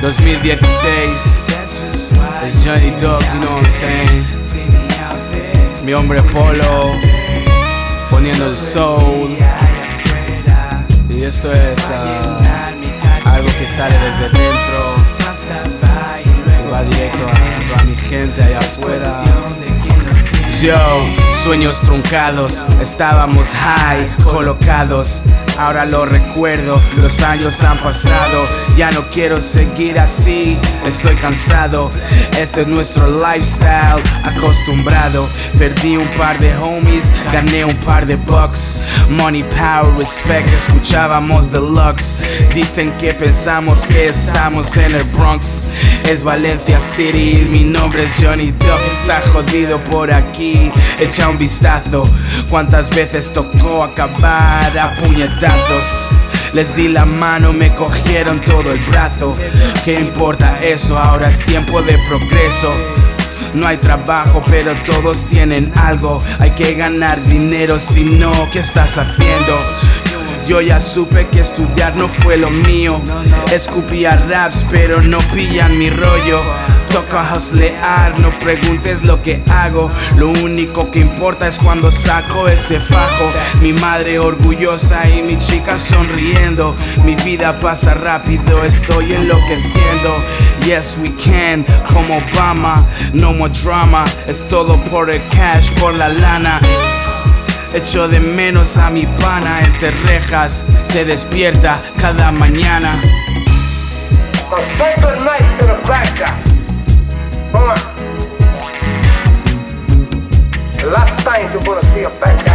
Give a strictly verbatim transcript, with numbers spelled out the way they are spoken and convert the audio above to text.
dos mil dieciséis. Es Johnny Dog, you know what I'm saying. Mi hombre Polo, poniendo el soul. Y esto es uh, algo que sale desde dentro y va directo a toda mi gente allá afuera. Yo, sueños truncados, estábamos high, colocados. Ahora lo recuerdo, los años han pasado. Ya no quiero seguir así, estoy cansado. Este es nuestro lifestyle, acostumbrado. Perdí un par de homies, gané un par de bucks. Money, power, respect, escuchábamos deluxe. Dicen que pensamos que estamos en el Bronx. Es Valencia City, mi nombre es Johnny Dog. Está jodido por aquí, echa un vistazo. Cuántas veces tocó acabar a puñetazos. Les di la mano, me cogieron todo el brazo. ¿Qué importa eso? Ahora es tiempo de progreso. No hay trabajo, pero todos tienen algo. Hay que ganar dinero, si no, ¿qué estás haciendo? Yo ya supe que estudiar no fue lo mío. Escupía raps, pero no pillan mi rollo. Toca hustlear, no preguntes lo que hago. Lo único que importa es cuando saco ese fajo. Mi madre orgullosa y mi chica sonriendo. Mi vida pasa rápido, estoy enloqueciendo. Yes we can, como Obama. No more drama, es todo por el cash, por la lana. Echo de menos a mi pana entre rejas. Se despierta cada mañana. So say good night to the bad guy. Come on. The last time you're gonna see a bad guy.